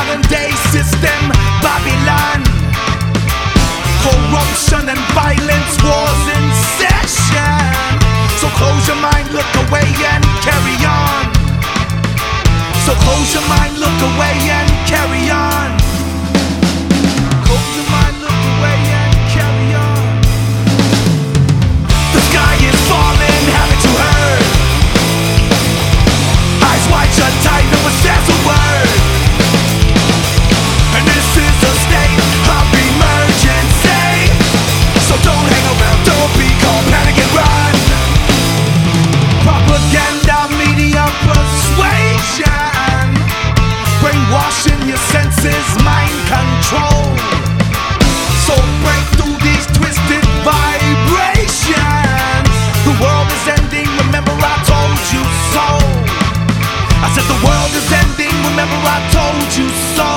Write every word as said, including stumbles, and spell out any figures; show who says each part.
Speaker 1: modern day system, Babylon. Corruption and violence, wars in session. So close your mind, look away and carry on. So close your mind, look away and carry on. Close your mind, look away and carry on. The sky is falling, haven't you heard? Eyes wide shut tight, no one says a word. And this is a state of emergency. So don't hang around, don't be calm, panic and run. Propaganda, media persuasion, brainwashing your senses, mind control. So break through these twisted vibrations. The world is ending, remember I told you so. I said the world is ending, remember I told you so.